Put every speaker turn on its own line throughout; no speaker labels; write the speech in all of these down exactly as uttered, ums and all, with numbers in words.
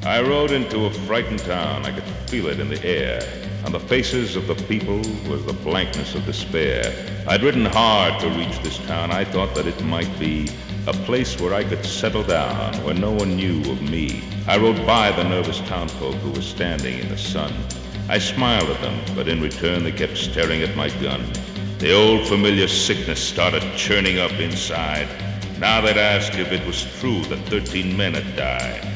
I rode into a frightened town. I could feel it in the air. On the faces of the people was the blankness of despair. I'd ridden hard to reach this town. I thought that it might be a place where I could settle down, where no one knew of me. I rode by the nervous townfolk who were standing in the sun. I smiled at them, but in return they kept staring at my gun. The old familiar sickness started churning up inside. Now they'd ask if it was true that thirteen men had died.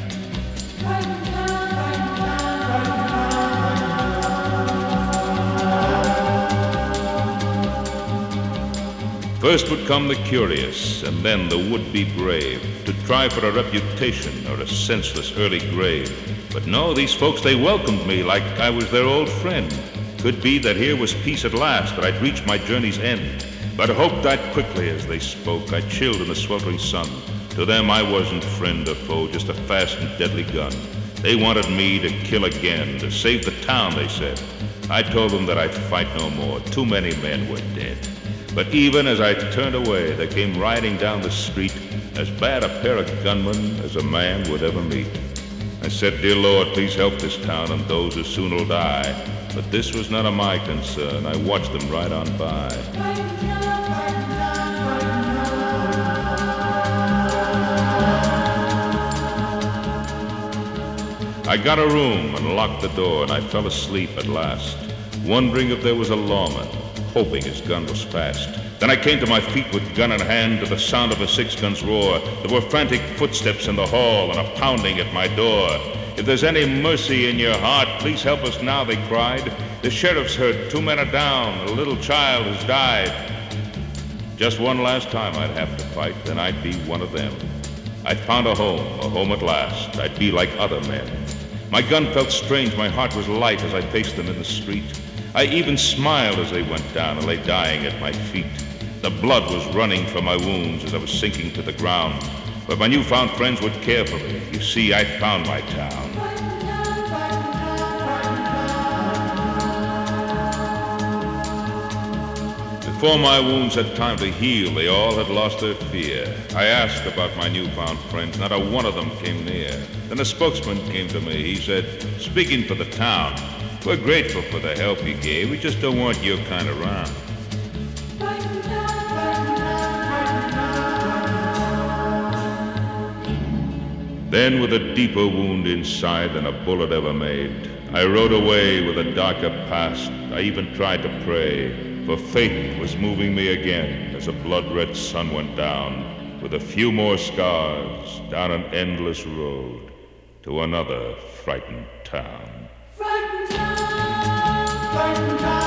First would come the curious, and then the would-be brave, to try for a reputation or a senseless early grave. But no, these folks, they welcomed me like I was their old friend. Could be that here was peace at last, that I'd reached my journey's end. But hope died quickly as they spoke. I chilled in the sweltering sun. To them I wasn't friend or foe, just a fast and deadly gun. They wanted me to kill again, to save the town, they said. I told them that I'd fight no more. Too many men were dead. But even as I turned away, there came riding down the street as bad a pair of gunmen as a man would ever meet. I said, "Dear Lord, please help this town and those who soon will die." But this was none of my concern. I watched them ride on by. I got a room and locked the door, and I fell asleep at last, wondering if there was a lawman, hoping his gun was fast. Then I came to my feet with gun in hand to the sound of a six-gun's roar. There were frantic footsteps in the hall and a pounding at my door. "If there's any mercy in your heart, please help us now," they cried. "The sheriff's hurt, two men are down, a little child has died." Just one last time I'd have to fight, then I'd be one of them. I'd found a home, a home at last. I'd be like other men. My gun felt strange, my heart was light as I faced them in the street. I even smiled as they went down and lay dying at my feet. The blood was running from my wounds as I was sinking to the ground. But my newfound friends would care for me. You see, I'd found my town. Before my wounds had time to heal, they all had lost their fear. I asked about my newfound friends, not a one of them came near. Then a spokesman came to me. He said, "Speaking for the town, we're grateful for the help you gave. We just don't want your kind around." Then, with a deeper wound inside than a bullet ever made, I rode away with a darker past. I even tried to pray, for faith was moving me again as a blood-red sun went down, with a few more scars down an endless road to another frightened town. Frightened town, frightened town.